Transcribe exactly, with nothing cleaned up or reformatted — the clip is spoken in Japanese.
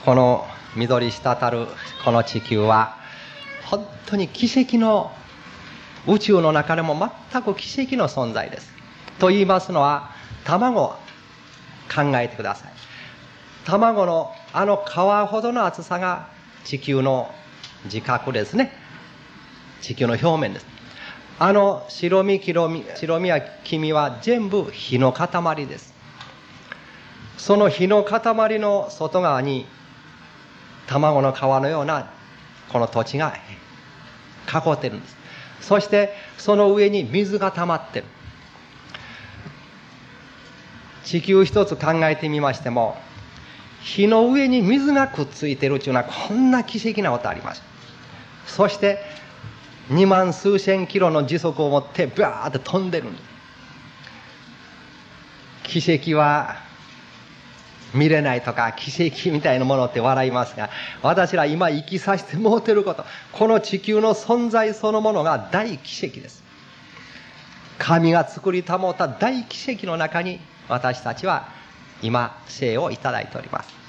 この緑滴るこの地球は本当に奇跡の、宇宙の中でも全く奇跡の存在です。と言いますのは、卵を考えてください。卵のあの皮ほどの厚さが地球の自覚ですね。地球の表面です。あの白身、白身、白身や黄身は全部火の塊です。その火の塊の外側に卵の皮のようなこの土地が囲っているんです。そしてその上に水が溜まっている。地球一つ考えてみましても、火の上に水がくっついているというのはこんな奇跡なことありません。そしてにまん数千キロの時速を持ってバーッと飛んでるんです。奇跡は見れないとか奇跡みたいなものって笑いますが、私ら今生きさせてもうてること、この地球の存在そのものが大奇跡です。神が作りたもうた大奇跡の中に私たちは今生をいただいております。